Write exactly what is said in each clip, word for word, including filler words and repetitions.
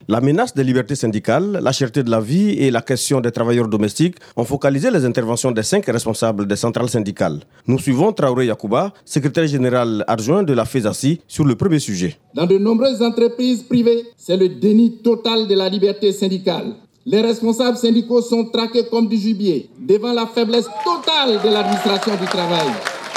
La menace des libertés syndicales, la cherté de la vie et la question des travailleurs domestiques ont focalisé les interventions des cinq responsables des centrales syndicales. Nous suivons Traoré Yacouba, secrétaire général adjoint de la FESACI, sur le premier sujet. Dans de nombreuses entreprises privées, c'est le déni total de la liberté syndicale. Les responsables syndicaux sont traqués comme du gibier devant la faiblesse totale de l'administration du travail.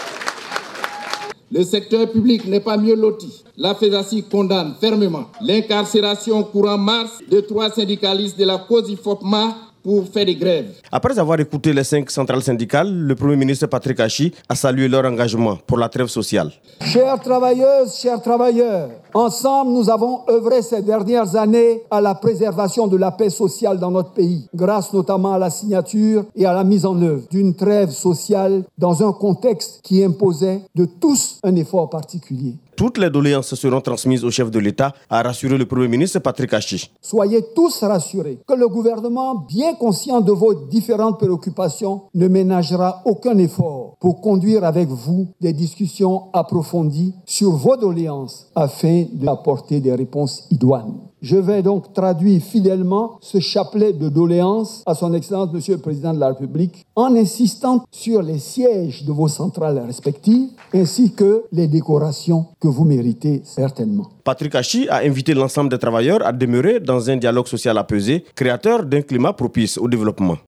Le secteur public n'est pas mieux loti. La FESACI condamne fermement l'incarcération courant mars de trois syndicalistes de la cause I F O P M A pour faire des grèves. Après avoir écouté les cinq centrales syndicales, le Premier ministre Patrick Hachi a salué leur engagement pour la trêve sociale. Chères travailleuses, chers travailleurs, ensemble nous avons œuvré ces dernières années à la préservation de la paix sociale dans notre pays, grâce notamment à la signature et à la mise en œuvre d'une trêve sociale dans un contexte qui imposait de tous un effort particulier. Toutes les doléances seront transmises au chef de l'État, a rassuré le Premier ministre Patrick Hachi. Soyez tous rassurés que le gouvernement, bien conscient de vos différentes préoccupations, ne ménagera aucun effort pour conduire avec vous des discussions approfondies sur vos doléances afin d'apporter des réponses idoines. Je vais donc traduire fidèlement ce chapelet de doléances à son Excellence Monsieur le Président de la République en insistant sur les sièges de vos centrales respectives ainsi que les décorations que vous méritez certainement. Patrick Hachi a invité l'ensemble des travailleurs à demeurer dans un dialogue social apaisé, créateur d'un climat propice au développement.